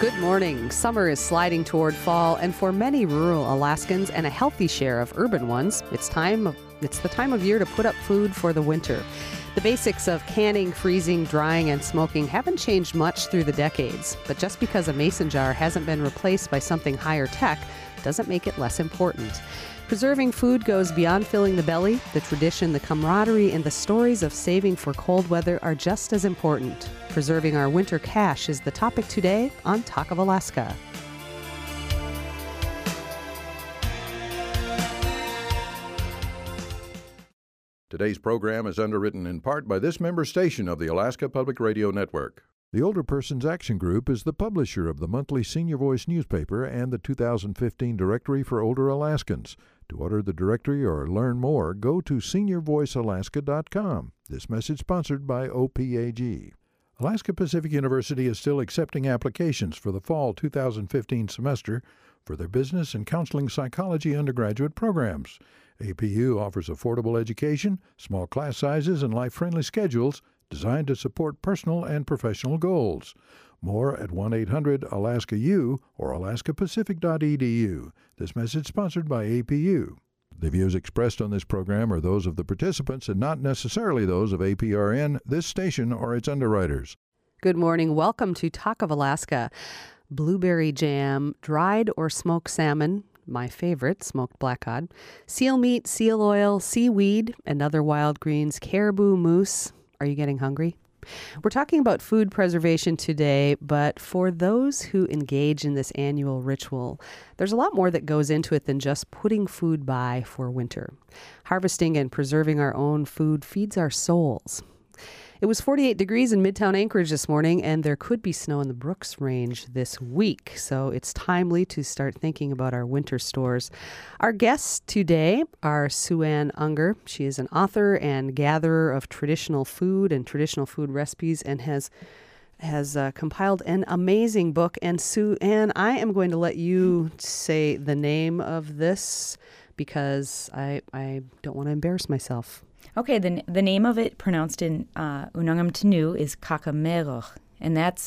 Good morning. Summer is sliding toward fall, and for many rural Alaskans and a healthy share of urban ones, it's the time of year to put up food for the winter. The basics of canning, freezing, drying, and smoking haven't changed much through the decades, but just because a mason jar hasn't been replaced by something higher tech doesn't make it less important. Preserving food goes beyond filling the belly. The tradition, the camaraderie, and the stories of saving for cold weather are just as important. Preserving our winter cache is the topic today on Talk of Alaska. Today's program is underwritten in part by this member station of the Alaska Public Radio Network. The Older Persons Action Group is the publisher of the monthly Senior Voice newspaper and the 2015 Directory for Older Alaskans. To order the directory or learn more, go to seniorvoicealaska.com. This message sponsored by OPAG. Alaska Pacific University is still accepting applications for the fall 2015 semester for their business and counseling psychology undergraduate programs. APU offers affordable education, small class sizes, and life-friendly schedules designed to support personal and professional goals. More at 1-800-ALASKA-U or alaskapacific.edu. This message sponsored by APU. The views expressed on this program are those of the participants and not necessarily those of APRN, this station, or its underwriters. Good morning. Welcome to Talk of Alaska. Blueberry jam, dried or smoked salmon, my favorite, smoked blackcod, seal meat, seal oil, seaweed, and other wild greens, caribou, moose. Are you getting hungry? We're talking about food preservation today, but for those who engage in this annual ritual, there's a lot more that goes into it than just putting food by for winter. Harvesting and preserving our own food feeds our souls. It was 48 degrees in Midtown Anchorage this morning, and there could be snow in the Brooks Range this week, so it's timely to start thinking about our winter stores. Our guests today are Sue-Ann Unger. She is an author and gatherer of traditional food and traditional food recipes and has compiled an amazing book. And Sue-Ann, I am going to let you say the name of this because I don't want to embarrass myself. Okay, the name of it, pronounced in Unangamtinu, is Kakameroch, and that's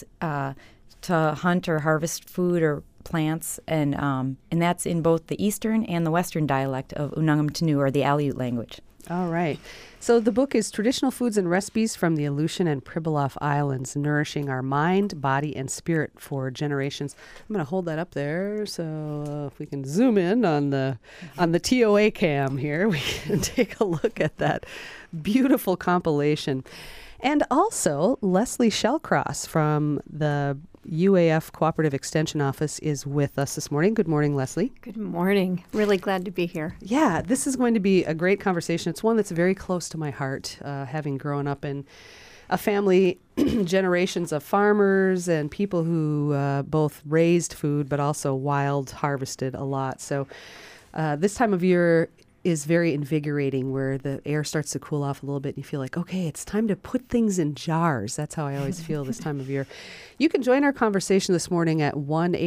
to hunt or harvest food or plants, and that's in both the eastern and the western dialect of Unangamtinu, or the Aleut language. All right. So the book is Traditional Foods and Recipes from the Aleutian and Pribilof Islands, Nourishing Our Mind, Body, and Spirit for Generations. I'm going to hold that up there so if we can zoom in on the TOA cam here, we can take a look at that beautiful compilation. And also, Leslie Shellcross from the UAF Cooperative Extension Office is with us this morning. Good morning, Leslie. Good morning. Really glad to be here. Yeah, this is going to be a great conversation. It's one that's very close to my heart, having grown up in a family, generations of farmers and people who both raised food but also wild harvested a lot. So this time of year is very invigorating, where the air starts to cool off a little bit and you feel like, okay, it's time to put things in jars. That's how I always feel this time of year. You can join our conversation this morning at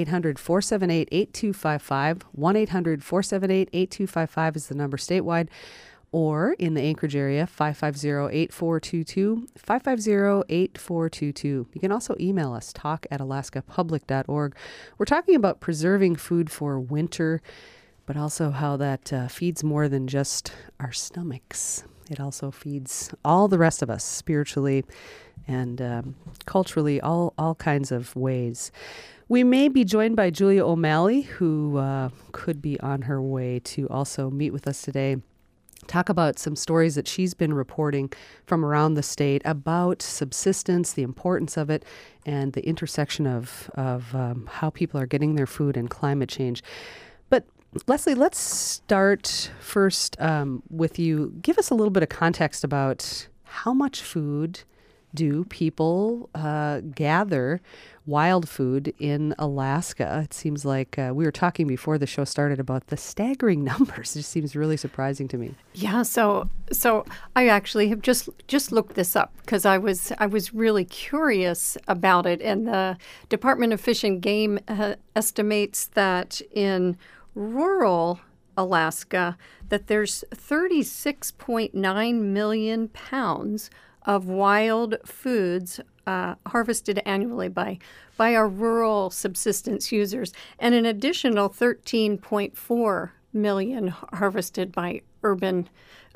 1-800-478-8255. 1-800-478-8255 is the number statewide, or in the Anchorage area, 550-8422, 550-8422. You can also email us, talk@alaskapublic.org. We're talking about preserving food for winter, but also how that feeds more than just our stomachs. It also feeds all the rest of us spiritually and culturally, all kinds of ways. We may be joined by Julia O'Malley, who could be on her way to also meet with us today, talk about some stories that she's been reporting from around the state about subsistence, the importance of it, and the intersection of how people are getting their food and climate change. But Leslie, let's start first with you. Give us a little bit of context about how much food do people gather, wild food, in Alaska? It seems like we were talking before the show started about the staggering numbers. It just seems really surprising to me. Yeah, so I actually have just looked this up because I was really curious about it, and the Department of Fish and Game estimates that in rural Alaska that there's 36.9 million pounds of wild foods harvested annually by our rural subsistence users, and an additional 13.4 million harvested by urban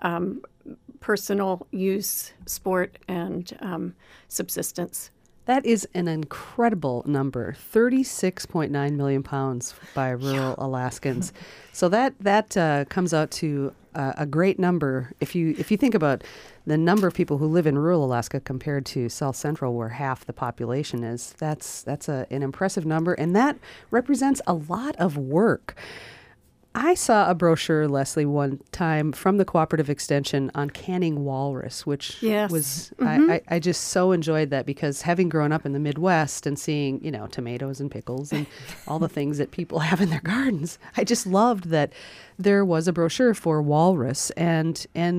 personal use, sport, and subsistence. That is an incredible number, 36.9 million pounds by rural Alaskans. So that comes out to a great number. If you think about the number of people who live in rural Alaska compared to South Central, where half the population is, that's an impressive number, and that represents a lot of work. I saw a brochure, Leslie, one time from the Cooperative Extension on canning walrus, which was, I just so enjoyed that, because having grown up in the Midwest and seeing, tomatoes and pickles and all the things that people have in their gardens, I just loved that there was a brochure for walrus. And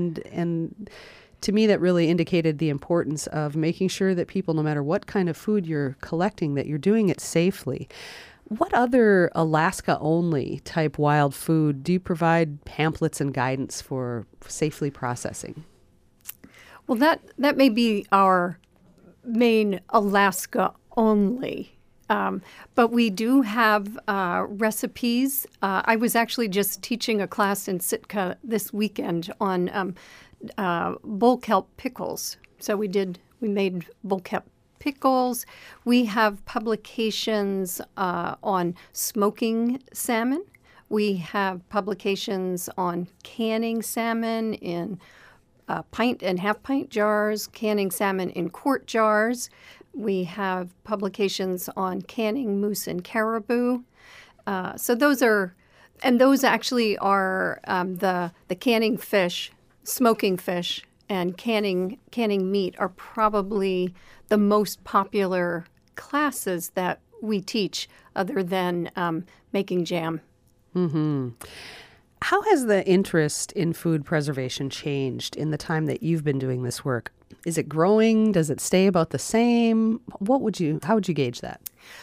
to me, that really indicated the importance of making sure that people, no matter what kind of food you're collecting, that you're doing it safely. What other Alaska-only type wild food do you provide pamphlets and guidance for safely processing? Well, that may be our main Alaska-only, but we do have recipes. I was actually just teaching a class in Sitka this weekend on bull kelp pickles. So we made bull kelp pickles. We have publications on smoking salmon. We have publications on canning salmon in pint and half pint jars, canning salmon in quart jars. We have publications on canning moose and caribou. So those actually are the canning fish, smoking fish, and canning meat are probably the most popular classes that we teach, other than making jam. Mm-hmm. How has the interest in food preservation changed in the time that you've been doing this work? Is it growing? Does it stay about the same? How would you gauge that?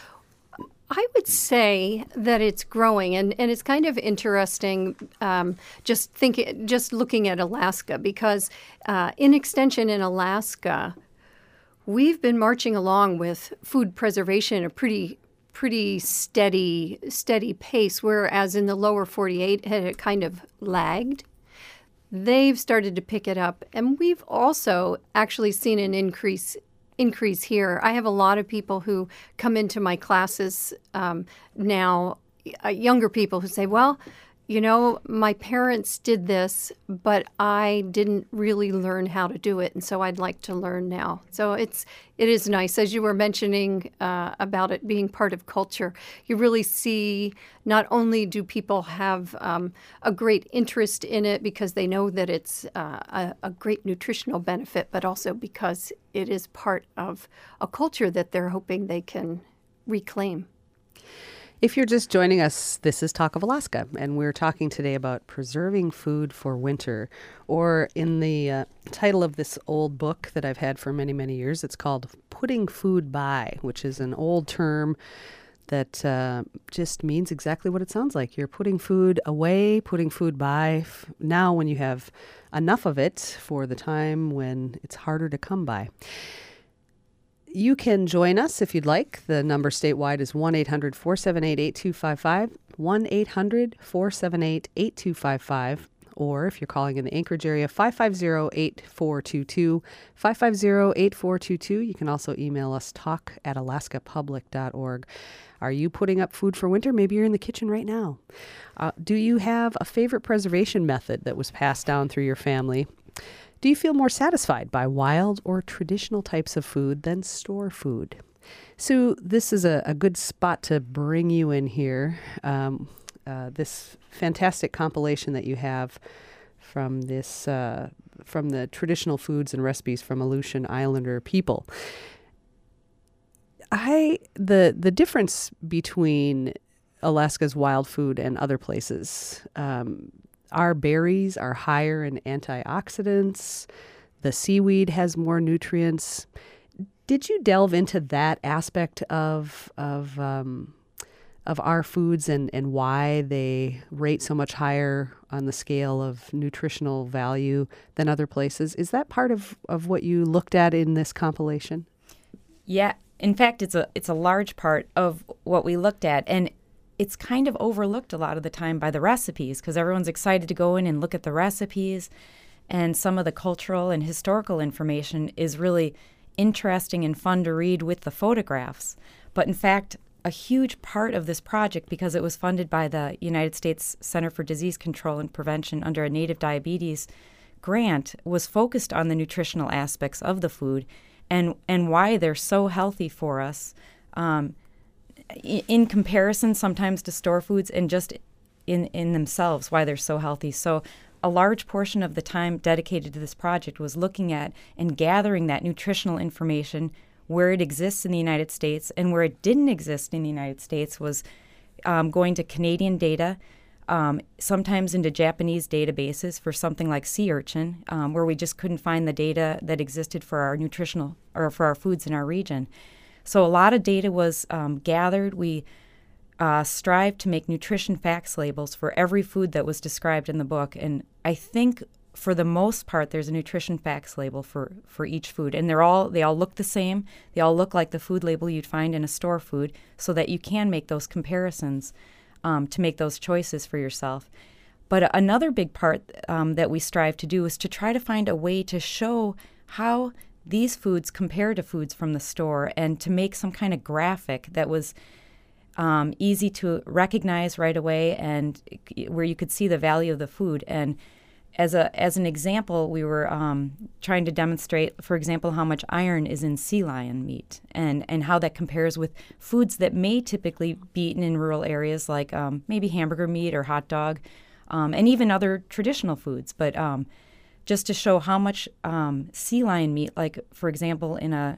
I would say that it's growing, and it's kind of interesting just looking at Alaska, because in Extension in Alaska, we've been marching along with food preservation at a pretty steady pace, whereas in the lower 48 it had kind of lagged. They've started to pick it up, and we've also actually seen an increase here. I have a lot of people who come into my classes now, younger people who say, well, my parents did this, but I didn't really learn how to do it, and so I'd like to learn now. So it is nice, as you were mentioning about it being part of culture. You really see not only do people have a great interest in it because they know that it's a great nutritional benefit, but also because it is part of a culture that they're hoping they can reclaim. If you're just joining us, this is Talk of Alaska, and we're talking today about preserving food for winter, or in the title of this old book that I've had for many, many years, it's called Putting Food By, which is an old term that just means exactly what it sounds like. You're putting food away, putting food by, now when you have enough of it for the time when it's harder to come by. You can join us if you'd like. The number statewide is 1-800-478-8255, 1-800-478-8255. Or if you're calling in the Anchorage area, 550-8422, 550-8422. You can also email us, talk@alaskapublic.org. Are you putting up food for winter? Maybe you're in the kitchen right now. Do you have a favorite preservation method that was passed down through your family? Do you feel more satisfied by wild or traditional types of food than store food? Sue, this is a good spot to bring you in here. This fantastic compilation that you have from this from the traditional foods and recipes from Aleutian Islander people. The difference between Alaska's wild food and other places. Our berries are higher in antioxidants. The seaweed has more nutrients. Did you delve into that aspect of our foods and why they rate so much higher on the scale of nutritional value than other places. Is that part of what you looked at in this compilation? Yeah. In fact, it's a large part of what we looked at, and it's kind of overlooked a lot of the time by the recipes because everyone's excited to go in and look at the recipes, and some of the cultural and historical information is really interesting and fun to read with the photographs. But in fact, a huge part of this project, because it was funded by the United States Center for Disease Control and Prevention under a native diabetes grant, was focused on the nutritional aspects of the food and why they're so healthy for us in comparison sometimes to store foods, and just in themselves, why they're so healthy. So a large portion of the time dedicated to this project was looking at and gathering that nutritional information where it exists in the United States, and where it didn't exist in the United States was going to Canadian data, sometimes into Japanese databases for something like sea urchin, where we just couldn't find the data that existed for our nutritional or for our foods in our region. So a lot of data was gathered. We strived to make nutrition facts labels for every food that was described in the book, and I think for the most part, there's a nutrition facts label for each food, and they all look the same. They all look like the food label you'd find in a store food, so that you can make those comparisons to make those choices for yourself. But another big part that we strive to do is to try to find a way to show how these foods compare to foods from the store, and to make some kind of graphic that was easy to recognize right away, and where you could see the value of the food. And as an example, we were trying to demonstrate, for example, how much iron is in sea lion meat, and how that compares with foods that may typically be eaten in rural areas, like maybe hamburger meat or hot dog, and even other traditional foods. But just to show how much sea lion meat, like, for example, in a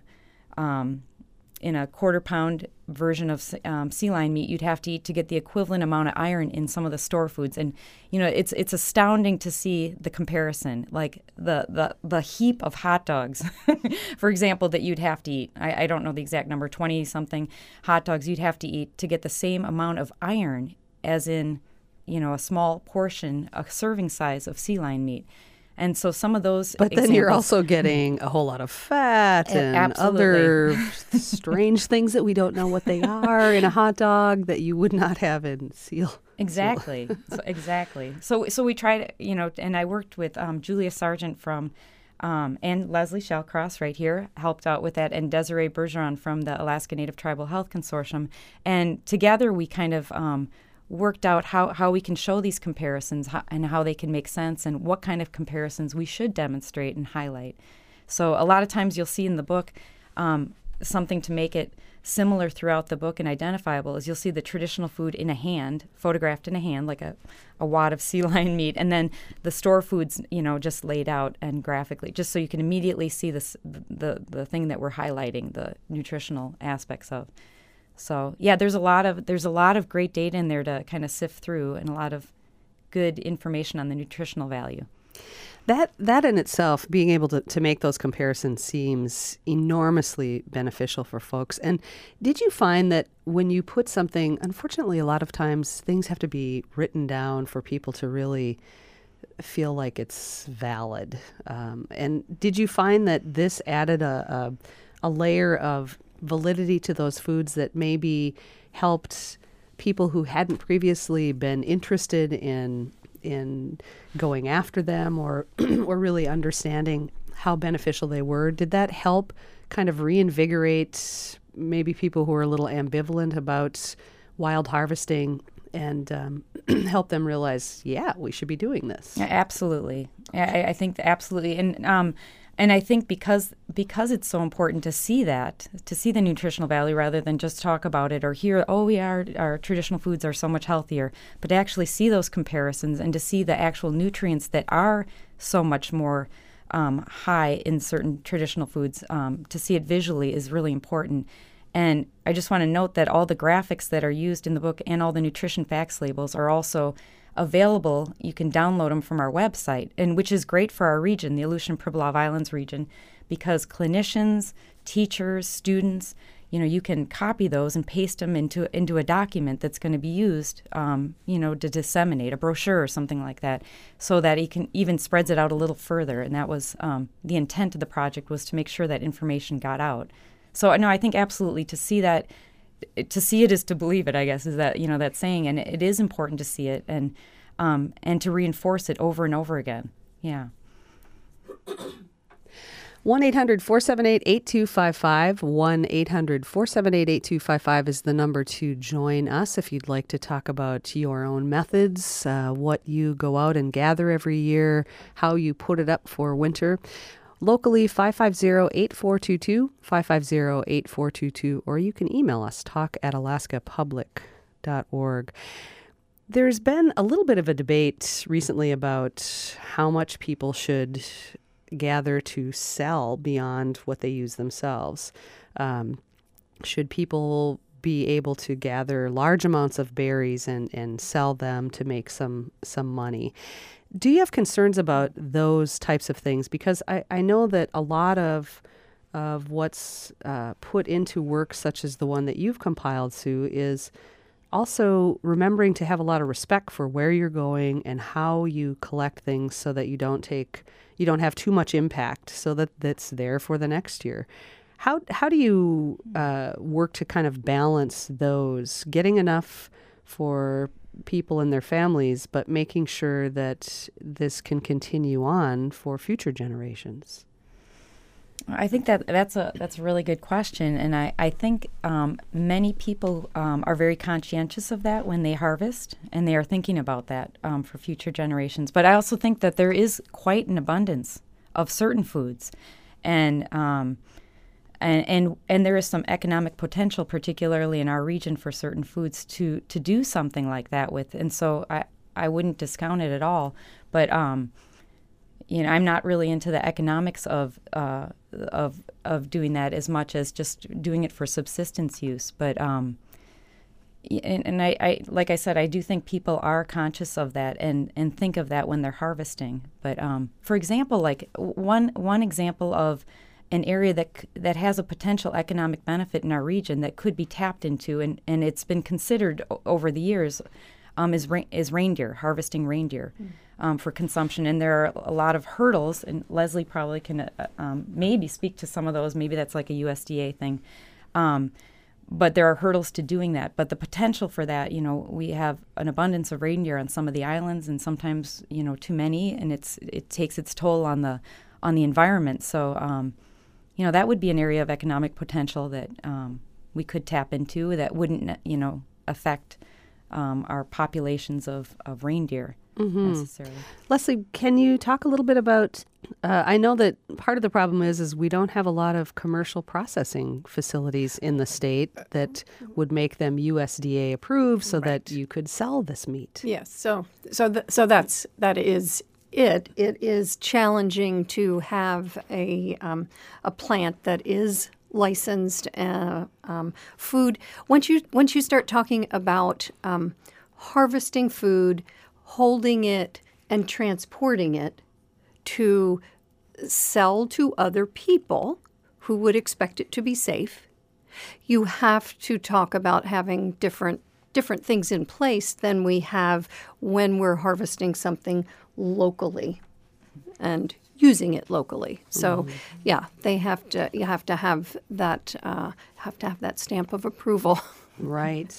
quarter-pound version of sea lion meat, you'd have to eat to get the equivalent amount of iron in some of the store foods. And, it's astounding to see the comparison, like the heap of hot dogs, for example, that you'd have to eat. I don't know the exact number, 20-something hot dogs you'd have to eat to get the same amount of iron as in, a small portion, a serving size of sea lion meat. And so some of those But then you're also getting a whole lot of fat and other strange things that we don't know what they are in a hot dog that you would not have in seal. Exactly. Exactly. So we tried, and I worked with Julia Sargent from, and Leslie Shellcross right here helped out with that, and Desiree Bergeron from the Alaska Native Tribal Health Consortium. And together we kind of worked out how we can show these comparisons and how they can make sense, and what kind of comparisons we should demonstrate and highlight. So a lot of times you'll see in the book something to make it similar throughout the book and identifiable is you'll see the traditional food in a hand, photographed in a hand, like a wad of sea lion meat, and then the store foods, just laid out and graphically, just so you can immediately see the thing that we're highlighting, the nutritional aspects of. So yeah, there's a lot of great data in there to kind of sift through, and a lot of good information on the nutritional value. That in itself, being able to make those comparisons, seems enormously beneficial for folks. And did you find that when you put something, unfortunately, a lot of times things have to be written down for people to really feel like it's valid. And did you find that this added a layer of validity to those foods that maybe helped people who hadn't previously been interested in going after them or really understanding how beneficial they were? Did that help kind of reinvigorate maybe people who are a little ambivalent about wild harvesting and help them realize, yeah, we should be doing this? Yeah, absolutely. I think absolutely. And I think because it's so important to see the nutritional value rather than just talk about it or hear, our traditional foods are so much healthier, but to actually see those comparisons and to see the actual nutrients that are so much more high in certain traditional foods, to see it visually is really important. And I just want to note that all the graphics that are used in the book and all the nutrition facts labels are also available. You can download them from our website, and which is great for our region, the Aleutian Pribilof Islands region, because clinicians, teachers, students, you can copy those and paste them into a document that's going to be used, to disseminate a brochure or something like that, so that he can even spreads it out a little further. And that was the intent of the project, was to make sure that information got out. So no, I think absolutely to see it is to believe it, I guess, is that, that saying, and it is important to see it and to reinforce it over and over again. Yeah. 1-800-478-8255. 1-800-478-8255 is the number to join us if you'd like to talk about your own methods, what you go out and gather every year, how you put it up for winter. Locally, 550-8422, 550-8422, or you can email us, talk@alaskapublic.org. There's been a little bit of a debate recently about how much people should gather to sell beyond what they use themselves. Should people be able to gather large amounts of berries and sell them to make some money? Do you have concerns about those types of things? Because I know that a lot of what's put into work, such as the one that you've compiled, Sue, is also remembering to have a lot of respect for where you're going and how you collect things, so that you don't have too much impact, so that that's there for the next year. How do you work to kind of balance those, getting enough for people and their families, but making sure that this can continue on for future generations? I think that's a really good question, and I think many people are very conscientious of that when they harvest, and they are thinking about that for future generations. But I also think that there is quite an abundance of certain foods, and there is some economic potential, particularly in our region, for certain foods to do something like that with, and so I wouldn't discount it at all, but. I'm not really into the economics of doing that as much as just doing it for subsistence use. But I like I said, I do think people are conscious of that and think of that when they're harvesting. But for example, like one example of an area that has a potential economic benefit in our region that could be tapped into, and it's been considered over the years, is reindeer, harvesting reindeer. For consumption, and there are a lot of hurdles, and Leslie probably can maybe speak to some of those. Maybe that's like a USDA thing, but there are hurdles to doing that. But the potential for that, we have an abundance of reindeer on some of the islands, and sometimes too many, and it takes its toll on the environment. So that would be an area of economic potential that we could tap into that wouldn't affect our populations of reindeer. Mm-hmm. Necessarily. Leslie, can you talk a little bit about, I know that part of the problem is we don't have a lot of commercial processing facilities in the state that would make them USDA approved so that you could sell this meat. Yes, so that is it. It is challenging to have a plant that is licensed food. Once you start talking about harvesting food, holding it and transporting it to sell to other people who would expect it to be safe, you have to talk about having different things in place than we have when we're harvesting something locally and using it locally. So, yeah, you have to have that stamp of approval. Right.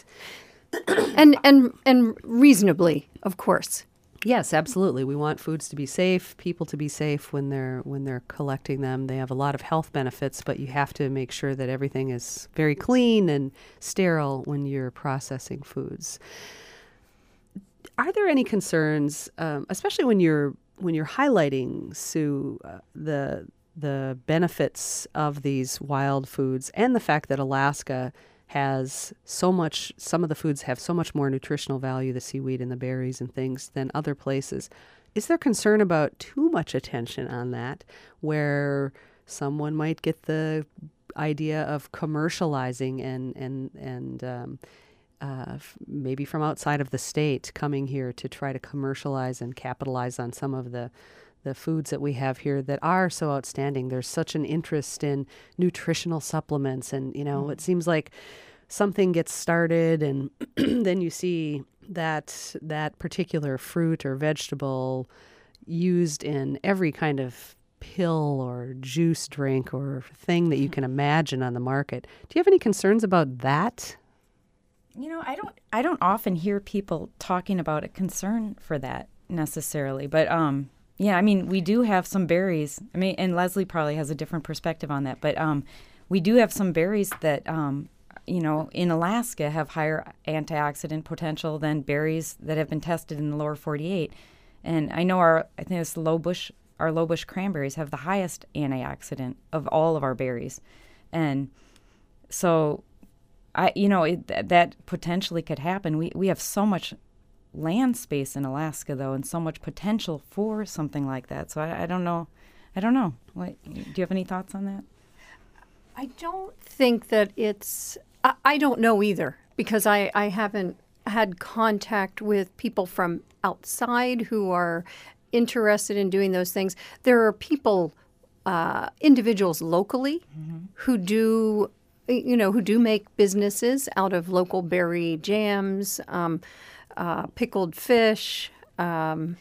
And reasonably, of course. Yes, absolutely. We want foods to be safe, people to be safe when they're collecting them. They have a lot of health benefits, but you have to make sure that everything is very clean and sterile when you're processing foods. Are there any concerns, especially when you're highlighting, Sue, the benefits of these wild foods and the fact that Alaska has so much, some of the foods have so much more nutritional value, the seaweed and the berries and things, than other places. Is there concern about too much attention on that, where someone might get the idea of commercializing and maybe from outside of the state coming here to try to commercialize and capitalize on some of the the foods that we have here that are so outstanding. There's such an interest in nutritional supplements, and it seems like something gets started, and then you see that particular fruit or vegetable used in every kind of pill or juice drink or thing that you can imagine on the market. Do you have any concerns about that? I don't often hear people talking about a concern for that necessarily, but we do have some berries. And Leslie probably has a different perspective on that, but we do have some berries that in Alaska have higher antioxidant potential than berries that have been tested in the lower 48. And I know our low bush cranberries have the highest antioxidant of all of our berries, and so that potentially could happen. We have so much land space in Alaska, though, and so much potential for something like that. So I don't know. Do you have any thoughts on that? I don't think that it's. I don't know either, because I haven't had contact with people from outside who are interested in doing those things. There are people, individuals locally, who do make businesses out of local berry jams, pickled fish. What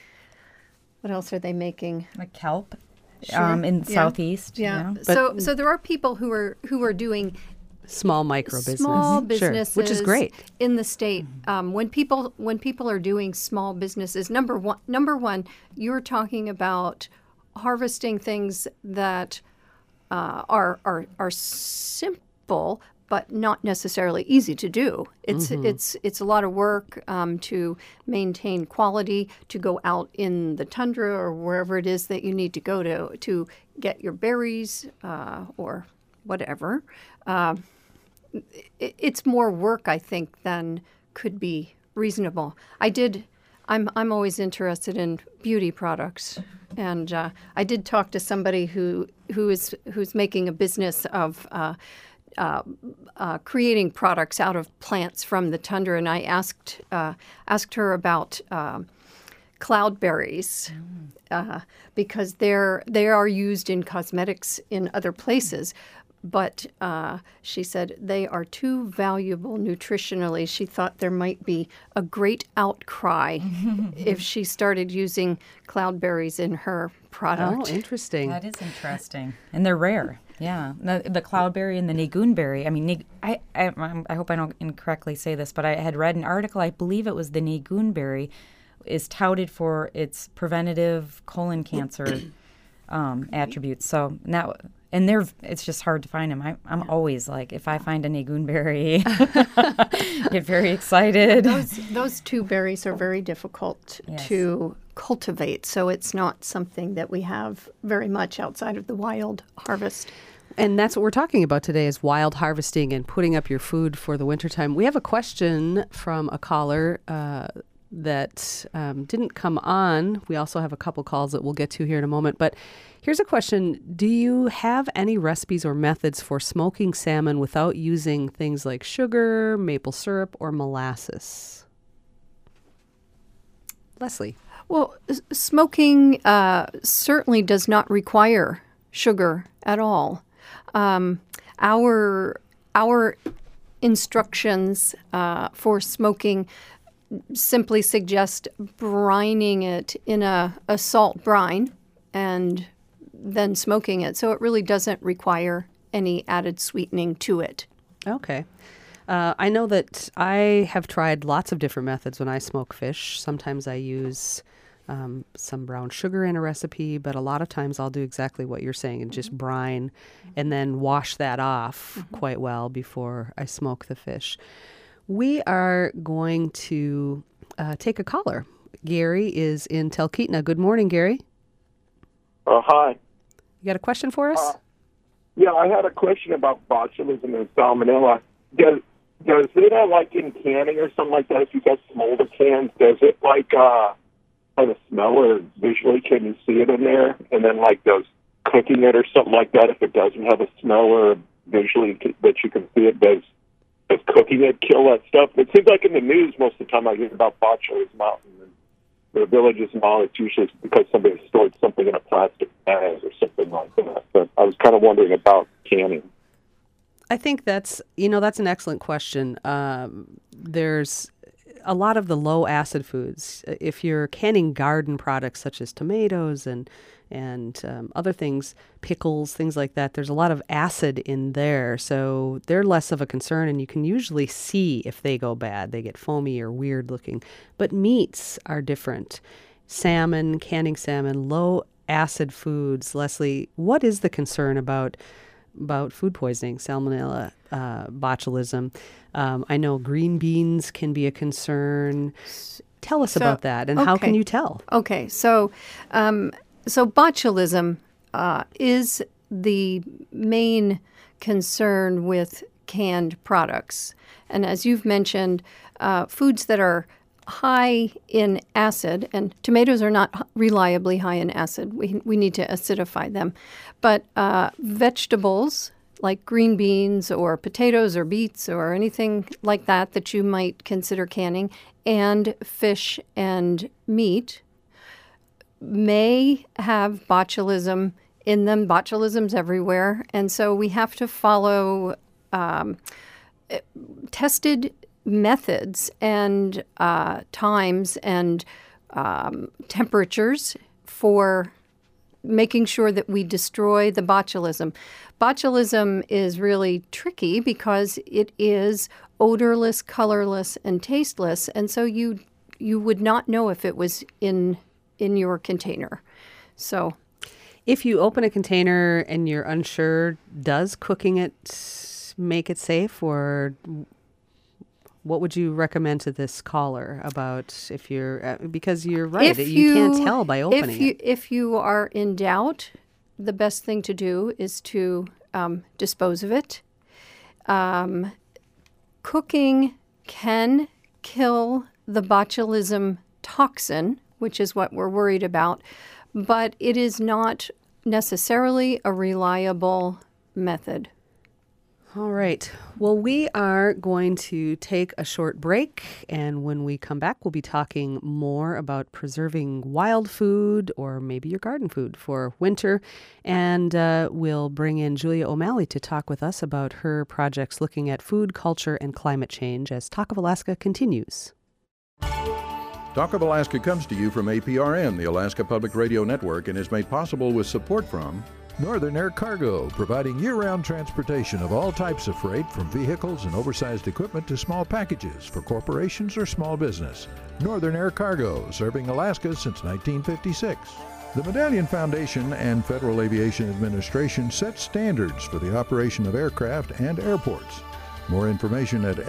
else are they making? Like kelp, Sure. in the southeast. Yeah. So there are people who are doing small micro business. Small businesses, sure, which is great in the state. When people are doing small businesses, number one, you're talking about harvesting things that are simple but not necessarily easy to do. It's a lot of work to maintain quality, to go out in the tundra or wherever it is that you need to go to get your berries or whatever. It's more work, I think, than could be reasonable. I'm always interested in beauty products, and I did talk to somebody who's making a business of creating products out of plants from the tundra, and I asked her about cloudberries because they are used in cosmetics in other places. But she said they are too valuable nutritionally. She thought there might be a great outcry if she started using cloudberries in her product. Oh, interesting. That is interesting. And they're rare. Yeah. The cloudberry and the nagoonberry. I hope I don't incorrectly say this, but I had read an article, I believe it was the nagoonberry, is touted for its preventative colon cancer attributes. So now... And it's just hard to find them. I'm always like, if I find a nagoonberry, get very excited. Those two berries are very difficult to cultivate, so it's not something that we have very much outside of the wild harvest. And that's what we're talking about today, is wild harvesting and putting up your food for the wintertime. We have a question from a caller that didn't come on. We also have a couple calls that we'll get to here in a moment. But here's a question. Do you have any recipes or methods for smoking salmon without using things like sugar, maple syrup, or molasses? Leslie. Well, smoking certainly does not require sugar at all. Our instructions for smoking simply suggest brining it in a salt brine and then smoking it. So it really doesn't require any added sweetening to it. Okay. I know that I have tried lots of different methods when I smoke fish. Sometimes I use some brown sugar in a recipe, but a lot of times I'll do exactly what you're saying and just brine and then wash that off quite well before I smoke the fish. We are going to take a caller. Gary is in Talkeetna. Good morning, Gary. Hi. You got a question for us? Yeah, I had a question about botulism and salmonella. Does it, like in canning or something like that, if you got some older cans, does it have a smell or visually can you see it in there? And then does cooking it or something like that, if it doesn't have a smell or visually that you can see it, does cooking it kill that stuff? It seems like in the news most of the time I hear about botulism out in the villages and all, it's usually because somebody stored wondering about canning. I think that's an excellent question. There's a lot of the low acid foods. If you're canning garden products such as tomatoes and other things, pickles, things like that, there's a lot of acid in there. So they're less of a concern, and you can usually see if they go bad. They get foamy or weird looking. But meats are different. Salmon, canning salmon, low acid foods. Leslie, what is the concern about food poisoning, salmonella, botulism? I know green beans can be a concern. Tell us about that, and how can you tell? Okay, so botulism is the main concern with canned products. And as you've mentioned, foods that are high in acid, and tomatoes are not reliably high in acid. We need to acidify them. But vegetables like green beans or potatoes or beets or anything like that you might consider canning, and fish and meat may have botulism in them. Botulism's everywhere. And so we have to follow tested methods and times and temperatures for making sure that we destroy the botulism. Botulism is really tricky because it is odorless, colorless, and tasteless, and so you would not know if it was in your container. So if you open a container and you're unsure, does cooking it make it safe, or what would you recommend to this caller about if you're, because you're right, you can't tell by opening it. If you are in doubt, the best thing to do is to dispose of it. Cooking can kill the botulism toxin, which is what we're worried about, but it is not necessarily a reliable method. All right. Well, we are going to take a short break, and when we come back, we'll be talking more about preserving wild food or maybe your garden food for winter, and we'll bring in Julia O'Malley to talk with us about her projects looking at food, culture, and climate change as Talk of Alaska continues. Talk of Alaska comes to you from APRN, the Alaska Public Radio Network, and is made possible with support from Northern Air Cargo, providing year-round transportation of all types of freight, from vehicles and oversized equipment to small packages for corporations or small business. Northern Air Cargo, serving Alaska since 1956. The Medallion Foundation and Federal Aviation Administration set standards for the operation of aircraft and airports. More information at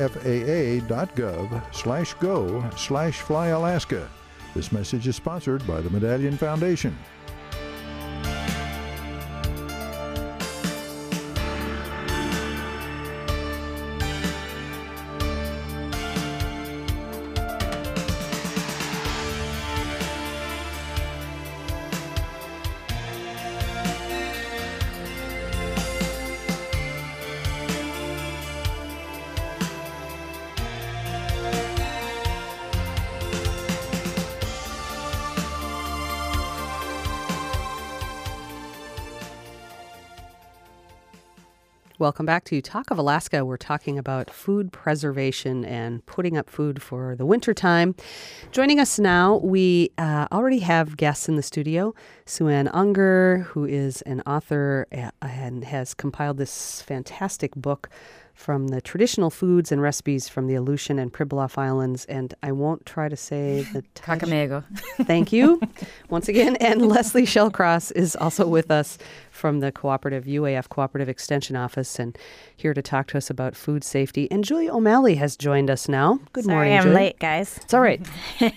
faa.gov/go/flyalaska. This message is sponsored by the Medallion Foundation. Welcome back to Talk of Alaska. We're talking about food preservation and putting up food for the wintertime. Joining us now, we already have guests in the studio. Sue-Ann Unger, who is an author and has compiled this fantastic book from the traditional foods and recipes from the Aleutian and Pribilof Islands. And I won't try to say the Kakamego. Thank you once again. And Leslie Shellcross is also with us from the UAF Cooperative Extension Office and here to talk to us about food safety. And Julia O'Malley has joined us now. Good morning, Sorry, I'm Julia. late, guys. It's all right.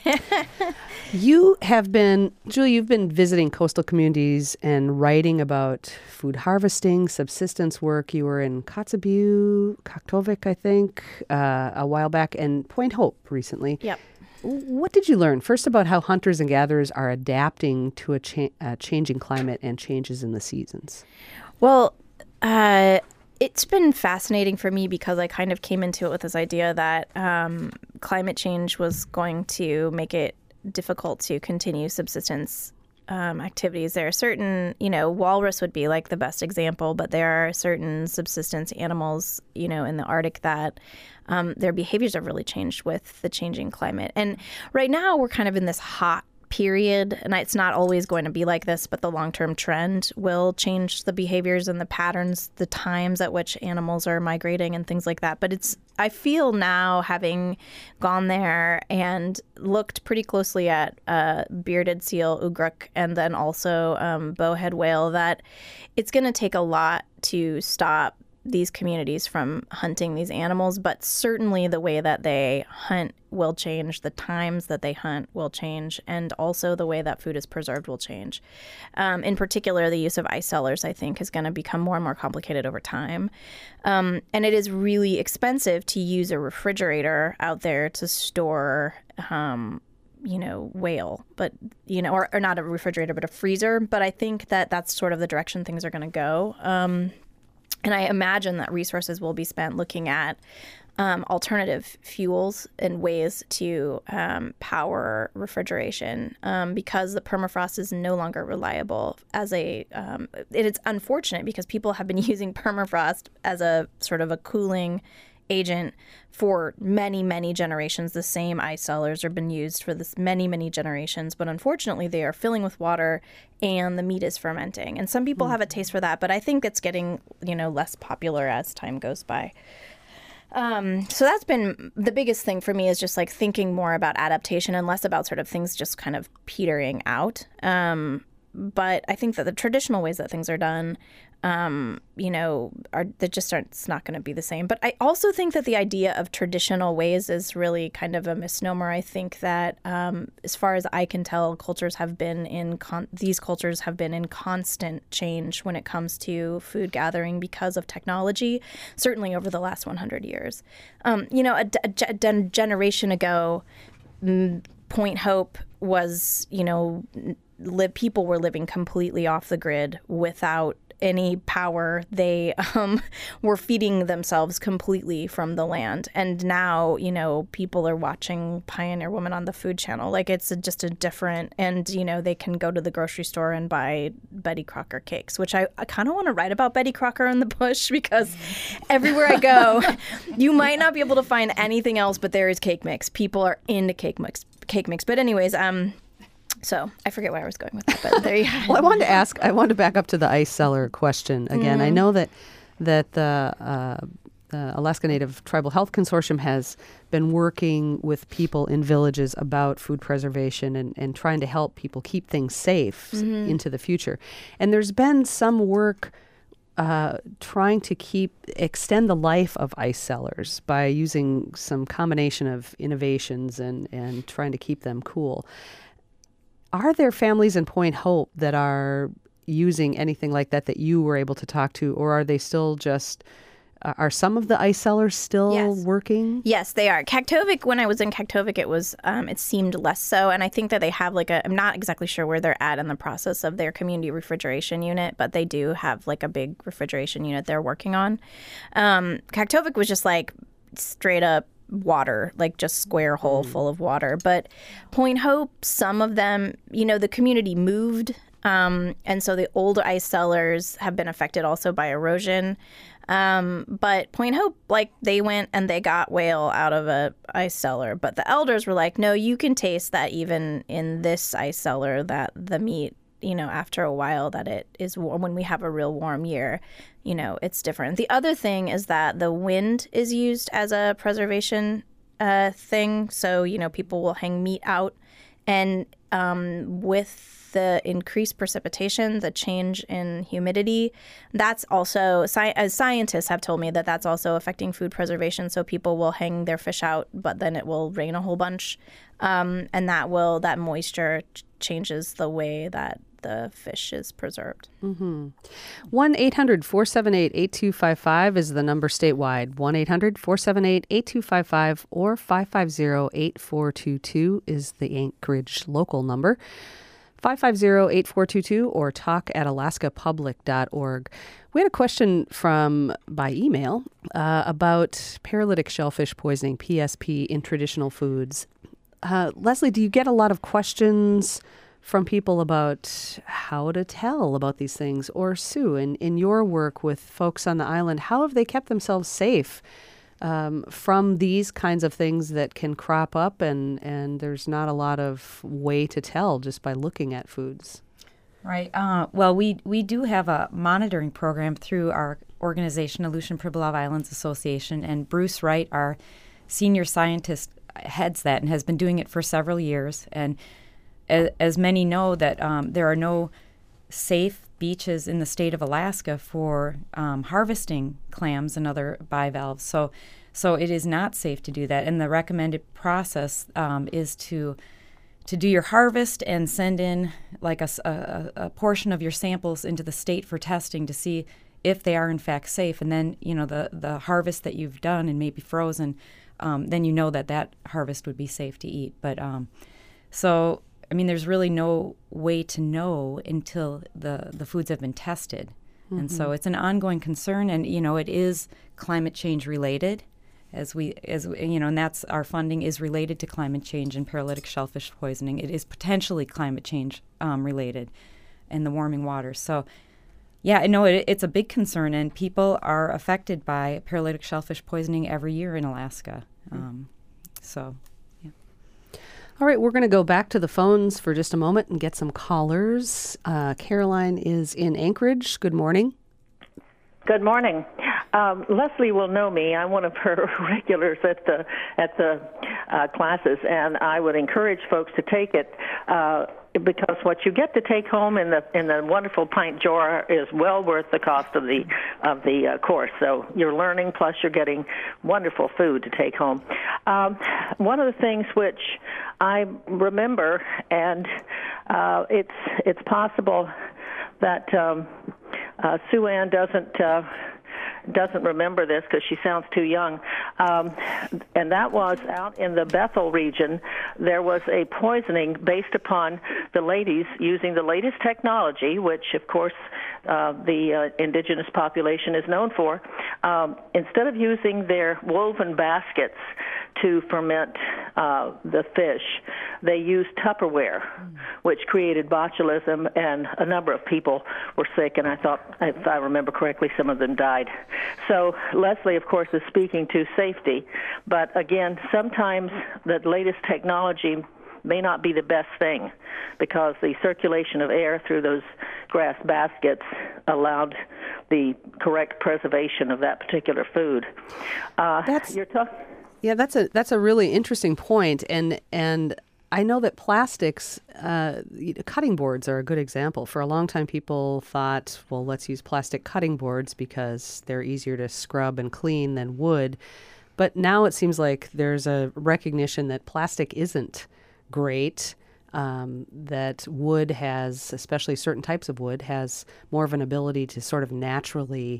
Julia, you've been visiting coastal communities and writing about food harvesting, subsistence work. You were in Kotzebue, Kaktovik, I think, a while back, and Point Hope recently. Yep. What did you learn? First, about how hunters and gatherers are adapting to a changing climate and changes in the seasons. Well, it's been fascinating for me because I kind of came into it with this idea that climate change was going to make it difficult to continue subsistence activities. There are certain, walrus would be like the best example, but there are certain subsistence animals, in the Arctic that their behaviors have really changed with the changing climate. And right now we're kind of in this hot period, and it's not always going to be like this, but the long-term trend will change the behaviors and the patterns, the times at which animals are migrating and things like that. But I feel now, having gone there and looked pretty closely at bearded seal, ugruk, and then also bowhead whale, that it's going to take a lot to stop these communities from hunting these animals, but certainly the way that they hunt will change, the times that they hunt will change, and also the way that food is preserved will change. In particular, the use of ice cellars, I think, is going to become more and more complicated over time. And it is really expensive to use a refrigerator out there to store whale, but, or not a refrigerator, but a freezer. But I think that that's sort of the direction things are going to go. And I imagine that resources will be spent looking at alternative fuels and ways to power refrigeration because the permafrost is no longer reliable as it's unfortunate because people have been using permafrost as a sort of a cooling agent for many, many generations. The same ice cellars have been used for this many, many generations, but unfortunately they are filling with water and the meat is fermenting. And some people have a taste for that, but I think it's getting, less popular as time goes by. So that's been the biggest thing for me, is just like thinking more about adaptation and less about sort of things just kind of petering out. But I think that the traditional ways that things are done, it's not going to be the same. But I also think that the idea of traditional ways is really kind of a misnomer. I think that as far as I can tell, these cultures have been in constant change when it comes to food gathering because of technology, certainly over the last 100 years. A generation ago, Point Hope was, people were living completely off the grid without any power. They were feeding themselves completely from the land. And now, people are watching Pioneer Woman on the Food Channel. Like, it's just a different, and, they can go to the grocery store and buy Betty Crocker cakes, which I kind of want to write about Betty Crocker in the bush, because everywhere I go, you might not be able to find anything else, but there is cake mix. People are into cake mix. But anyways, so I forget where I was going with that, but there you go. Well, I wanted to back up to the ice cellar question again. I know that the Alaska Native Tribal Health Consortium has been working with people in villages about food preservation and trying to help people keep things safe into the future. And there's been some work trying to extend the life of ice cellars by using some combination of innovations and trying to keep them cool. Are there families in Point Hope that are using anything like that you were able to talk to, or are they still just, are some of the ice cellars still working? Yes, they are. Kaktovik, when I was in Kaktovik, it seemed less so, and I think that they have I'm not exactly sure where they're at in the process of their community refrigeration unit, but they do have like a big refrigeration unit they're working on. Kaktovik was just like straight up water, like just square hole full of water. But Point Hope, some of them, the community moved, and so the old ice cellars have been affected also by erosion. But Point Hope, they went and they got whale out of a ice cellar, but the elders were like, no, you can taste that even in this ice cellar, that the meat, after a while, that it is warm. When we have a real warm year, it's different. The other thing is that the wind is used as a preservation thing. So, people will hang meat out. And with the increased precipitation, the change in humidity, that's also, as scientists have told me, that's also affecting food preservation. So people will hang their fish out, but then it will rain a whole bunch. And that moisture changes the way that the fish is preserved. 1-800-478-8255 is the number statewide. 1-800-478-8255 or 550-8422 is the Anchorage local number. 550-8422 or talk@alaskapublic.org. We had a question by email about paralytic shellfish poisoning, PSP, in traditional foods. Leslie, do you get a lot of questions from people about how to tell about these things. Or Sue, in your work with folks on the island, how have they kept themselves safe from these kinds of things that can crop up and there's not a lot of way to tell just by looking at foods? Right. Well, we do have a monitoring program through our organization, Aleutian Pribilof Islands Association, and Bruce Wright, our senior scientist, heads that and has been doing it for several years. And as many know, that there are no safe beaches in the state of Alaska for harvesting clams and other bivalves. So it is not safe to do that. And the recommended process is to do your harvest and send in like a portion of your samples into the state for testing to see if they are in fact safe. And then, the harvest that you've done and maybe frozen, then that harvest would be safe to eat. But there's really no way to know until the foods have been tested. Mm-hmm. And so it's an ongoing concern, and, it is climate change related. And that's our funding is related to climate change and paralytic shellfish poisoning. It is potentially climate change related and the warming waters. So, yeah, I know it's a big concern, and people are affected by paralytic shellfish poisoning every year in Alaska. Yeah. All right, we're going to go back to the phones for just a moment and get some callers. Caroline is in Anchorage. Good morning. Good morning. Leslie will know me. I'm one of her regulars at the classes, and I would encourage folks to take it because what you get to take home in the wonderful pint jar is well worth the cost of the course. So you're learning, plus you're getting wonderful food to take home. One of the things which I remember, and it's possible that Sue Ann doesn't remember this because she sounds too young, and that was out in the Bethel region. There was a poisoning based upon the ladies using the latest technology, which of course the indigenous population is known for. Instead of using their woven baskets to ferment the fish, they used Tupperware, which created botulism, and a number of people were sick, and I thought, if I remember correctly, some of them died. So Leslie, of course, is speaking to safety, but again, sometimes the latest technology may not be the best thing because the circulation of air through those grass baskets allowed the correct preservation of that particular food. Yeah, that's a really interesting point, and I know that plastics, cutting boards are a good example. For a long time, people thought, well, let's use plastic cutting boards because they're easier to scrub and clean than wood. But now it seems like there's a recognition that plastic isn't great, that wood has, especially certain types of wood, has more of an ability to sort of naturally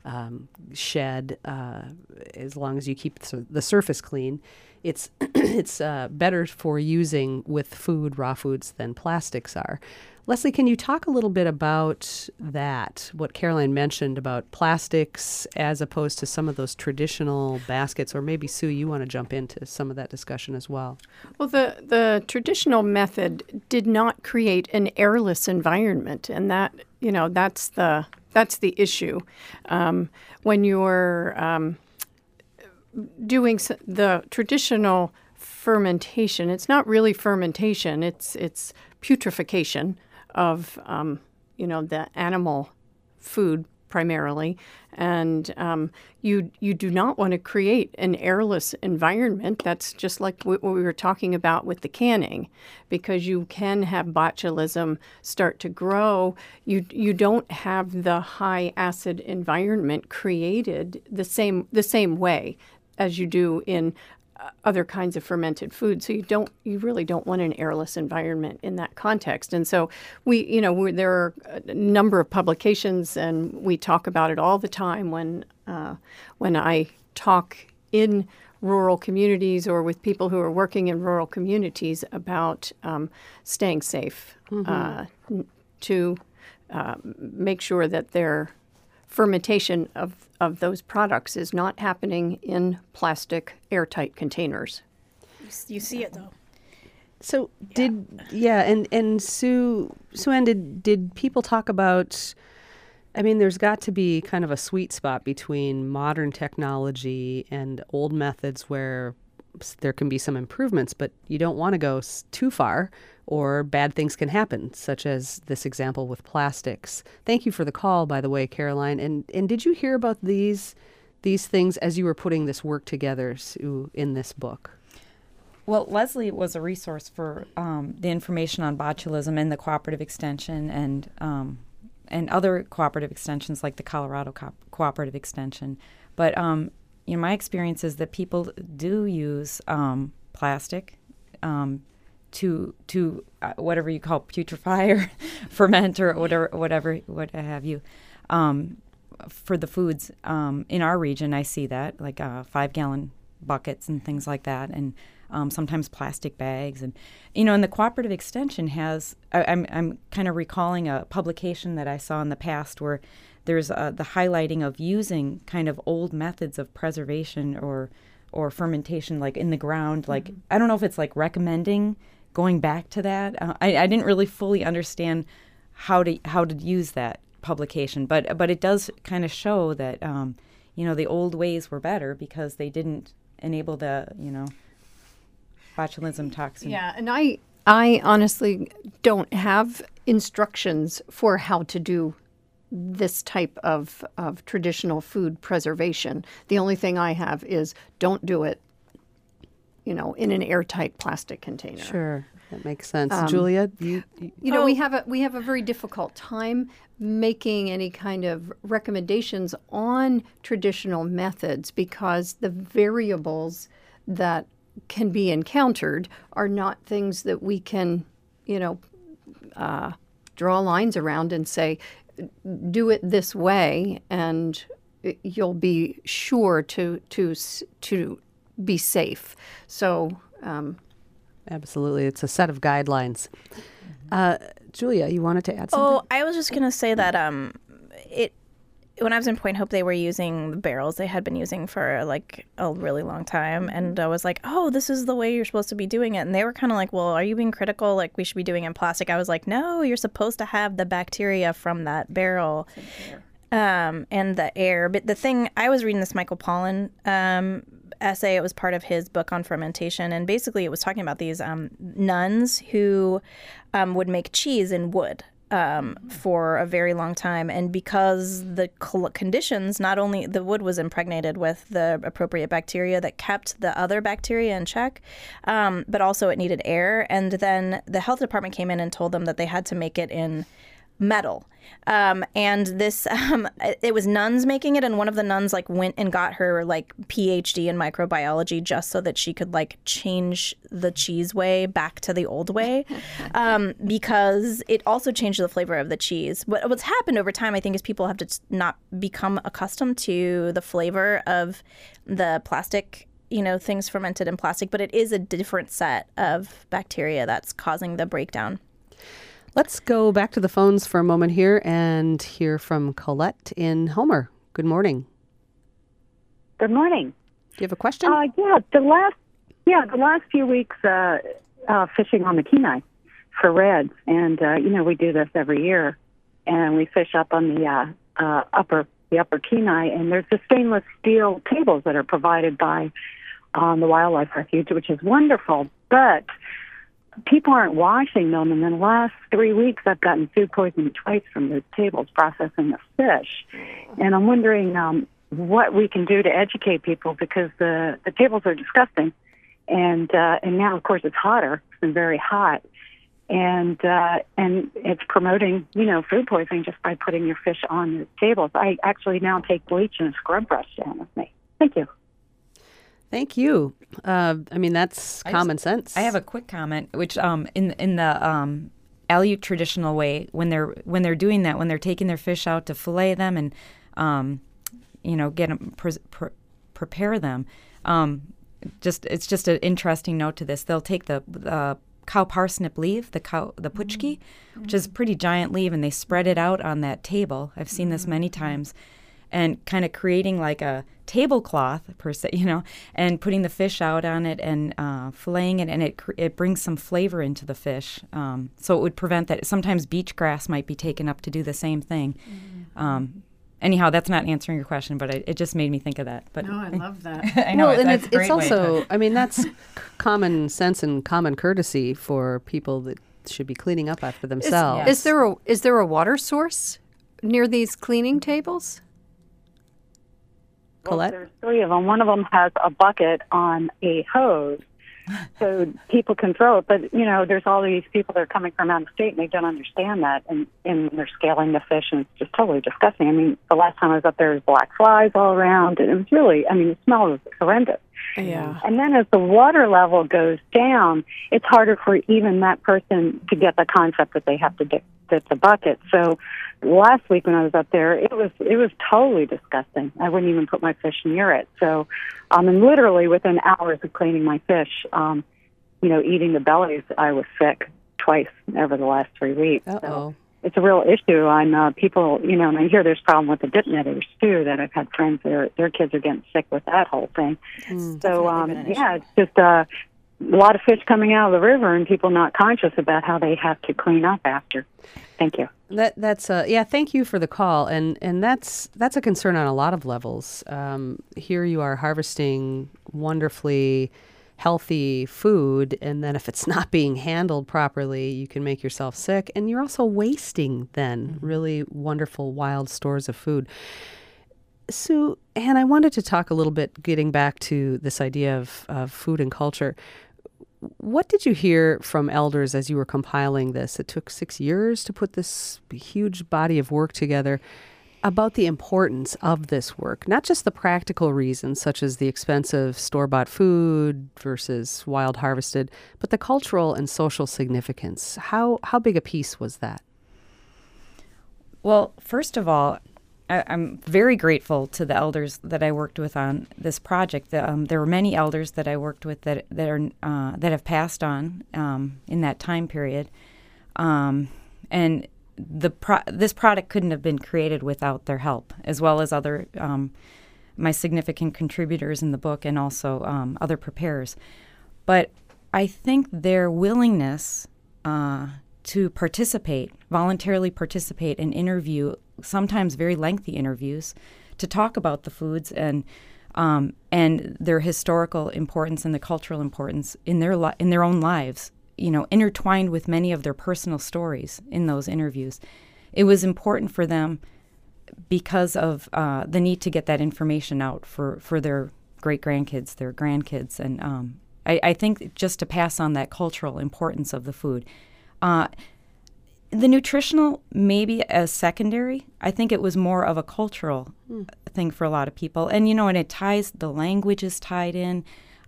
shed as long as you keep the surface clean. It's better for using with food, raw foods, than plastics are. Leslie, can you talk a little bit about that, what Caroline mentioned about plastics as opposed to some of those traditional baskets? Or maybe, Sue, you want to jump into some of that discussion as well. Well, the traditional method did not create an airless environment, and that's the issue. When you're doing the traditional fermentation, it's not really fermentation, it's putrefaction of the animal food primarily, and you do not want to create an airless environment. That's just like what we were talking about with the canning, because you can have botulism start to grow. You don't have the high acid environment created the same way as you do in other kinds of fermented food. So you really don't want an airless environment in that context. And so there are a number of publications, and we talk about it all the time when I talk in rural communities or with people who are working in rural communities about staying safe, to make sure that their fermentation of those products is not happening in plastic airtight containers. You see it, though. So and Sue-Ann, did people talk about, I mean, there's got to be kind of a sweet spot between modern technology and old methods where there can be some improvements, but you don't want to go too far or bad things can happen, such as this example with plastics. Thank you for the call, by the way, Caroline. And did you hear about these things as you were putting this work together, Sue, in this book? Well, Leslie was a resource for the information on botulism and the cooperative extension and other cooperative extensions like the Colorado Cooperative Extension. But my experience is that people do use plastic to whatever you call putrefy or ferment or what have you. For the foods in our region, I see that, like 5-gallon buckets and things like that, and sometimes plastic bags. And, and the cooperative extension has, I'm kind of recalling a publication that I saw in the past where there's the highlighting of using kind of old methods of preservation or fermentation, like in the ground. Like, I don't know if it's like recommending going back to that. I didn't really fully understand how to use that publication, but it does kind of show that the old ways were better because they didn't enable the botulism toxin. Yeah, and I honestly don't have instructions for how to do this type of traditional food preservation. The only thing I have is don't do it, in an airtight plastic container. Sure, that makes sense. Julia, we have a very difficult time making any kind of recommendations on traditional methods because the variables that can be encountered are not things that we can, draw lines around and say, do it this way, and you'll be sure to be safe. So, absolutely, it's a set of guidelines. Julia, you wanted to add something? Oh, I was just going to say that when I was in Point Hope, they were using the barrels they had been using for like a really long time. And I was like, oh, this is the way you're supposed to be doing it. And they were kind of like, well, are you being critical? Like, we should be doing it in plastic. I was like, no, you're supposed to have the bacteria from that barrel and the air. But the thing, I was reading this Michael Pollan essay. It was part of his book on fermentation. And basically it was talking about these nuns who would make cheese in wood. For a very long time. And because the conditions, not only the wood was impregnated with the appropriate bacteria that kept the other bacteria in check, but also it needed air. And then the health department came in and told them that they had to make it in metal. And this, it was nuns making it. And one of the nuns went and got her PhD in microbiology just so that she could change the cheese way back to the old way, because it also changed the flavor of the cheese. What's happened over time, I think, is people have just not become accustomed to the flavor of the plastic, things fermented in plastic, but it is a different set of bacteria that's causing the breakdown. Let's go back to the phones for a moment here and hear from Colette in Homer. Good morning. Good morning. Do you have a question? The last few weeks fishing on the Kenai for reds, and we do this every year, and we fish up on the upper Kenai, and there's the stainless steel tables that are provided by the Wildlife Refuge, which is wonderful, but people aren't washing them, and in the last 3 weeks I've gotten food poisoning twice from those tables processing the fish. And I'm wondering what we can do to educate people, because the tables are disgusting. And now, of course, it's hotter. It's been very hot. And it's promoting, food poisoning just by putting your fish on the tables. I actually now take bleach and a scrub brush down with me. Thank you. Thank you. That's common sense. I have a quick comment, which in the Aleut traditional way, when they're doing that, when they're taking their fish out to fillet them and get them prepare them, it's just an interesting note to this. They'll take the cow parsnip leaf, the puchki, which is a pretty giant leaf, and they spread it out on that table. I've seen this many times. and kind of creating like a tablecloth per se, and putting the fish out on it and filleting it, and it brings some flavor into the fish. So it would prevent that. Sometimes beach grass might be taken up to do the same thing. Anyhow, that's not answering your question, but it just made me think of that. But no, I love that. I know, and that's a great it's also, way I mean, that's common sense and common courtesy for people that should be cleaning up after themselves. Is there a water source near these cleaning tables? Colette? Well, there's 3 of them. One of them has a bucket on a hose, so people can throw it. But, there's all these people that are coming from out of state, and they don't understand that, and they're scaling the fish, and it's just totally disgusting. I mean, the last time I was up there, there was black flies all around, and it was really, the smell was horrendous. Yeah. And then as the water level goes down, it's harder for even that person to get the concept that they have to dip the bucket. So last week when I was up there, it was totally disgusting. I wouldn't even put my fish near it. So, and literally within hours of cleaning my fish, eating the bellies, I was sick twice over the last 3 weeks. So it's a real issue on people, and I hear there's a problem with the dip netters too, that I've had friends their kids are getting sick with that whole thing. So, it's just a lot of fish coming out of the river and people not conscious about how they have to clean up after. Thank you. That's thank you for the call, and that's a concern on a lot of levels. Here you are harvesting wonderfully healthy food, and then if it's not being handled properly, you can make yourself sick, and you're also wasting then really wonderful wild stores of food. Sue, and I wanted to talk a little bit, getting back to this idea of food and culture. What did you hear from elders as you were compiling this? It took 6 years to put this huge body of work together, about the importance of this work, not just the practical reasons, such as the expensive store-bought food versus wild harvested, but the cultural and social significance. How big a piece was that? Well, first of all, I'm very grateful to the elders that I worked with on this project. There were many elders that I worked with that have passed on in that time period, and this product couldn't have been created without their help, as well as other my significant contributors in the book, and also other preparers. But I think their willingness to voluntarily participate and interview, sometimes very lengthy interviews, to talk about the foods and their historical importance and the cultural importance in their own lives, intertwined with many of their personal stories in those interviews. It was important for them because of the need to get that information out for their great-grandkids, their grandkids. And I think just to pass on that cultural importance of the food. The nutritional, maybe as secondary. I think it was more of a cultural thing for a lot of people. And, and it ties, the language is tied in.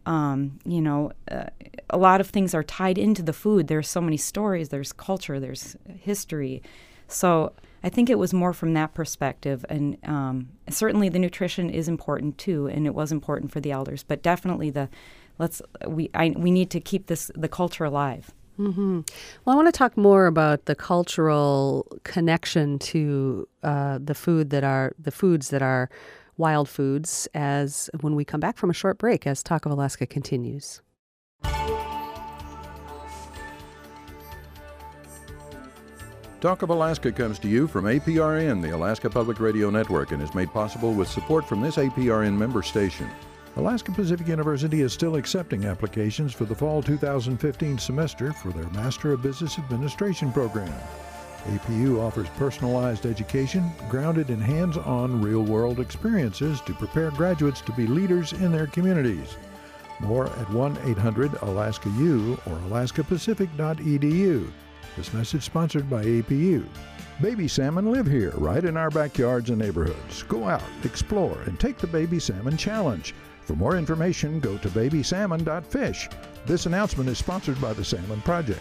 A lot of things are tied into the food. There's so many stories, there's culture, there's history. So I think it was more from that perspective. And certainly the nutrition is important too, and it was important for the elders. But definitely we need to keep the culture alive. Mm-hmm. Well, I want to talk more about the cultural connection to the foods that are wild foods as when we come back from a short break as Talk of Alaska continues. Talk of Alaska comes to you from APRN, the Alaska Public Radio Network, and is made possible with support from this APRN member station. Alaska Pacific University is still accepting applications for the fall 2015 semester for their Master of Business Administration program. APU offers personalized education grounded in hands-on real-world experiences to prepare graduates to be leaders in their communities. More at 1-800-ALASKA-U or alaskapacific.edu. This message sponsored by APU. Baby salmon live here, right in our backyards and neighborhoods. Go out, explore, and take the Baby Salmon Challenge. For more information, go to babysalmon.fish. This announcement is sponsored by the Salmon Project.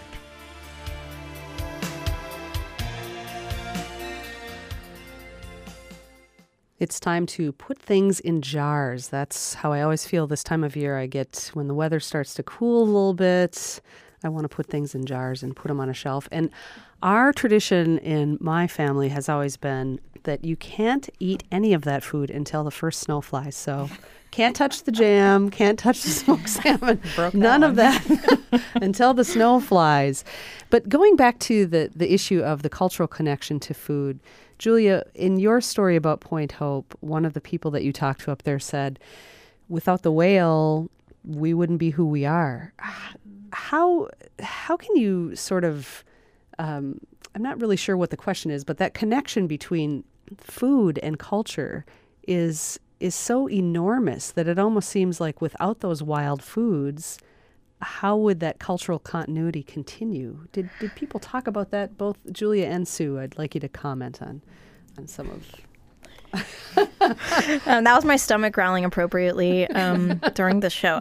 It's time to put things in jars. That's how I always feel this time of year. I get, when the weather starts to cool a little bit, I want to put things in jars and put them on a shelf. And our tradition in my family has always been that you can't eat any of that food until the first snow flies. So can't touch the jam, can't touch the smoked salmon, none of that until the snow flies. But going back to the issue of the cultural connection to food, Julia, in your story about Point Hope, one of the people that you talked to up there said, without the whale, we wouldn't be who we are. How can you sort of, I'm not really sure what the question is, but that connection between food and culture is so enormous that it almost seems like without those wild foods, how would that cultural continuity continue? Did people talk about that, both Julia and Sue? I'd like you to comment on some of... That was my stomach growling appropriately during the show.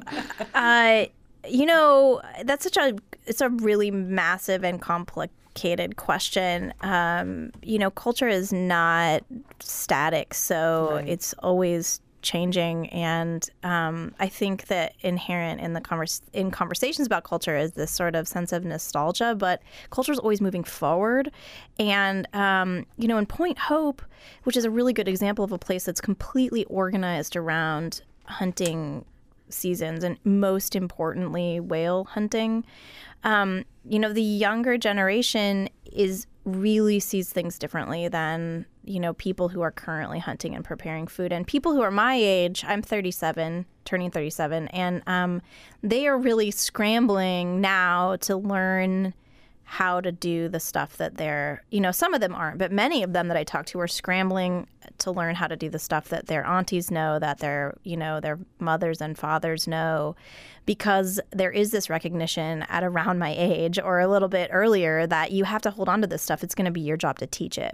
That's it's a really massive and complicated question. Culture is not static, so right. It's always changing, and I think that inherent in in conversations about culture is this sort of sense of nostalgia, but culture is always moving forward. And in Point Hope, which is a really good example of a place that's completely organized around hunting seasons and most importantly whale hunting, the younger generation really sees things differently than people who are currently hunting and preparing food. And people who are my age, I'm 37, turning 37, and they are really scrambling now to learn how to do the stuff that they're, some of them aren't, but many of them that I talk to are scrambling to learn how to do the stuff that their aunties know, that their mothers and fathers know, because there is this recognition at around my age or a little bit earlier that you have to hold on to this stuff. It's going to be your job to teach it.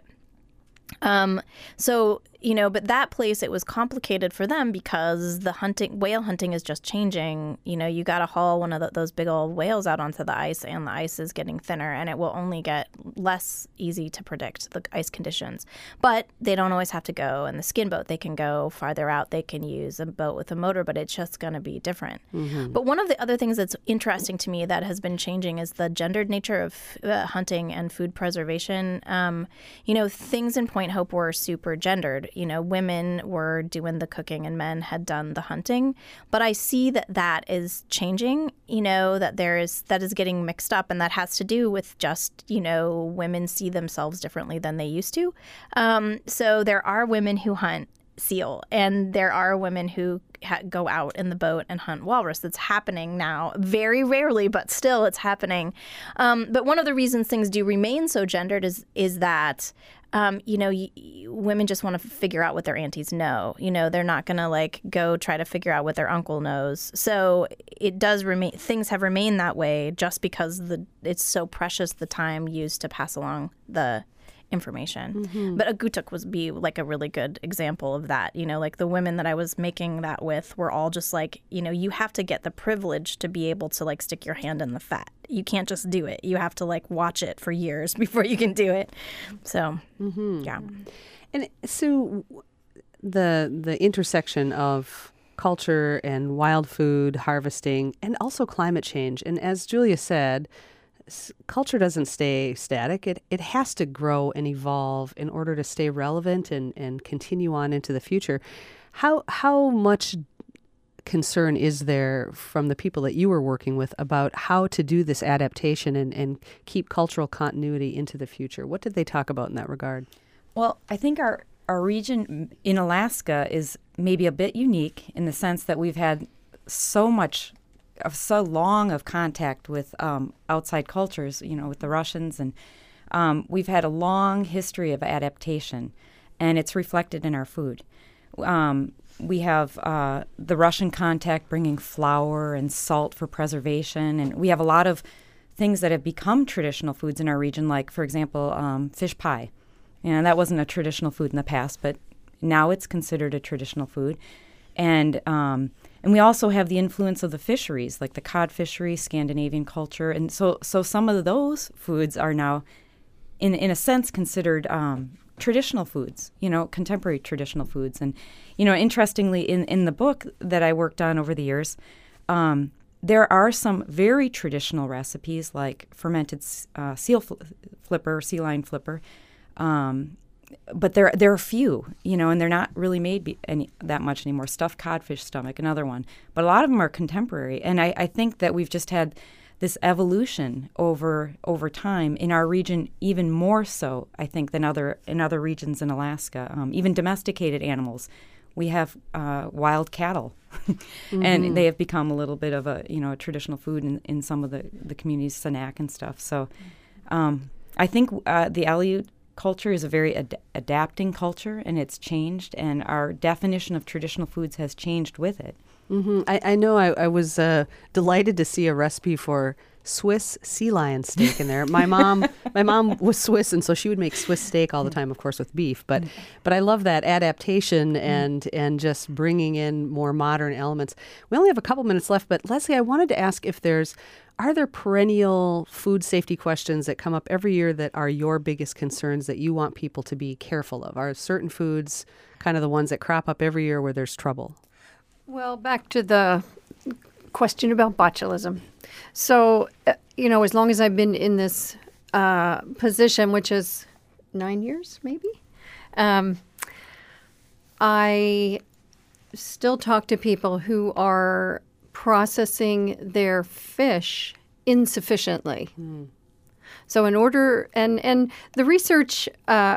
But that place, it was complicated for them because whale hunting is just changing. You got to haul one of those big old whales out onto the ice, and the ice is getting thinner, and it will only get less easy to predict the ice conditions. But they don't always have to go in the skin boat. They can go farther out. They can use a boat with a motor, but it's just going to be different. Mm-hmm. But one of the other things that's interesting to me that has been changing is the gendered nature of hunting and food preservation. Things in Point Hope were super gendered. Women were doing the cooking and men had done the hunting. But I see that is changing, that is getting mixed up. And that has to do with just, women see themselves differently than they used to. So there are women who hunt seal, and there are women who go out in the boat and hunt walrus. That's happening now, very rarely, but still it's happening. But one of the reasons things do remain so gendered is that women just want to figure out what their aunties know. They're not going to go try to figure out what their uncle knows. So it does remain. Things have remained that way just because it's so precious the time used to pass along the information. Mm-hmm. But Agutuk would be a really good example of that. The women that I was making that with were all just you have to get the privilege to be able to stick your hand in the fat. You can't just do it. You have to watch it for years before you can do it. So, yeah. And so the intersection of culture and wild food harvesting and also climate change. And as Julia said, culture doesn't stay static. It has to grow and evolve in order to stay relevant and continue on into the future. How much concern is there from the people that you were working with about how to do this adaptation and keep cultural continuity into the future? What did they talk about in that regard? Well, I think our region in Alaska is maybe a bit unique in the sense that we've had so long of contact with outside cultures, with the Russians, and we've had a long history of adaptation, and it's reflected in our food. We have the Russian contact bringing flour and salt for preservation, and we have a lot of things that have become traditional foods in our region, like, for example, fish pie. That wasn't a traditional food in the past, but now it's considered a traditional food. And we also have the influence of the fisheries, like the cod fishery, Scandinavian culture. And so some of those foods are now, in a sense, considered traditional foods, contemporary traditional foods. And, interestingly, in the book that I worked on over the years, there are some very traditional recipes like fermented sea line flipper, but there are few, and they're not really made that much anymore. Stuffed codfish stomach, another one. But a lot of them are contemporary. And I think that we've just had this evolution over time in our region, even more so, I think, than in other regions in Alaska. Even domesticated animals. We have wild cattle, and they have become a little bit of a traditional food in some of the communities, Sanak and stuff. So I think the Aleut culture is a very adapting culture, and it's changed, and our definition of traditional foods has changed with it. Mm-hmm. I know I was delighted to see a recipe for Swiss sea lion steak in there. My mom was Swiss, and so she would make Swiss steak all the time, of course, with beef. But I love that adaptation and just bringing in more modern elements. We only have a couple minutes left, but Leslie, I wanted to ask if are there perennial food safety questions that come up every year that are your biggest concerns that you want people to be careful of? Are certain foods kind of the ones that crop up every year where there's trouble? Well, back to the question about botulism. So, as long as I've been in this position, which is 9 years, maybe, I still talk to people who are processing their fish insufficiently. So in order, and the research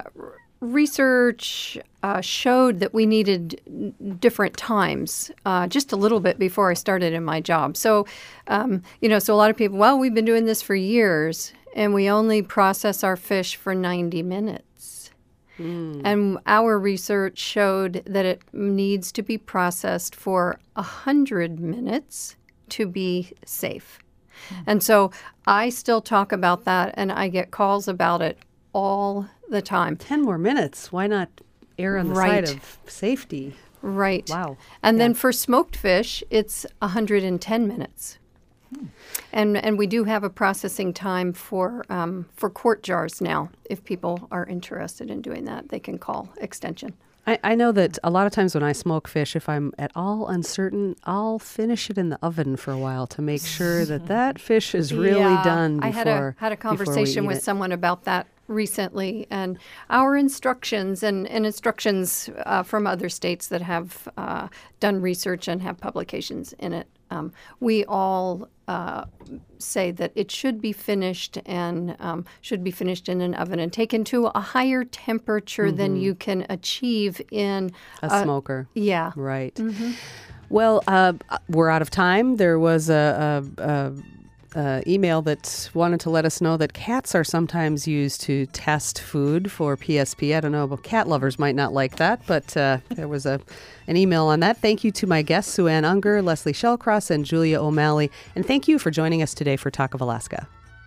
showed that we needed different times, just a little bit before I started in my job. So, so a lot of people, well, we've been doing this for years, and we only process our fish for 90 minutes. And our research showed that it needs to be processed for 100 minutes to be safe. And so I still talk about that, and I get calls about it all the time. 10 more minutes. Why not err on the side of safety? Right. Wow. And then for smoked fish, it's 110 minutes. And we do have a processing time for quart jars now. If people are interested in doing that, they can call Extension. I know that a lot of times when I smoke fish, if I'm at all uncertain, I'll finish it in the oven for a while to make sure that fish is really done before I had a conversation with someone about that recently, and our instructions and instructions from other states that have done research and have publications in it, we all say that it should be finished and should be finished in an oven and taken to a higher temperature than you can achieve in a smoker. Yeah. Right. Well, we're out of time. There was a email that wanted to let us know that cats are sometimes used to test food for PSP. I don't know, but cat lovers might not like that, but there was an email on that. Thank you to my guests, Sue Ann Unger, Leslie Shellcross, and Julia O'Malley. And thank you for joining us today for Talk of Alaska.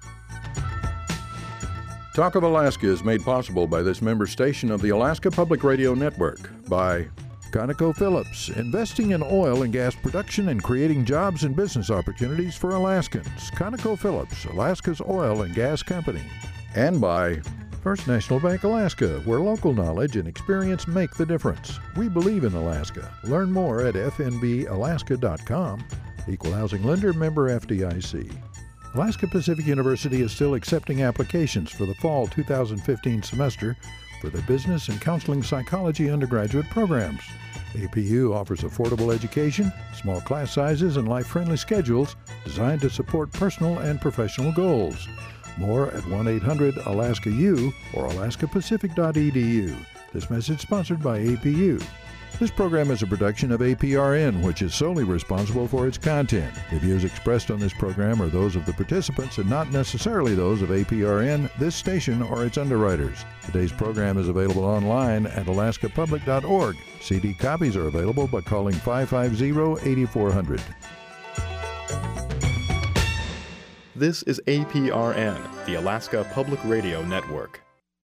Talk of Alaska is made possible by this member station of the Alaska Public Radio Network, by ConocoPhillips, investing in oil and gas production and creating jobs and business opportunities for Alaskans. ConocoPhillips, Alaska's oil and gas company. And by First National Bank Alaska, where local knowledge and experience make the difference. We believe in Alaska. Learn more at fnbalaska.com. Equal housing lender, member FDIC. Alaska Pacific University is still accepting applications for the fall 2015 semester for the Business and Counseling Psychology undergraduate programs. APU offers affordable education, small class sizes, and life-friendly schedules designed to support personal and professional goals. More at 1-800-ALASKA-U or alaskapacific.edu. This message sponsored by APU. This program is a production of APRN, which is solely responsible for its content. The views expressed on this program are those of the participants and not necessarily those of APRN, this station, or its underwriters. Today's program is available online at alaskapublic.org. CD copies are available by calling 550-8400. This is APRN, the Alaska Public Radio Network.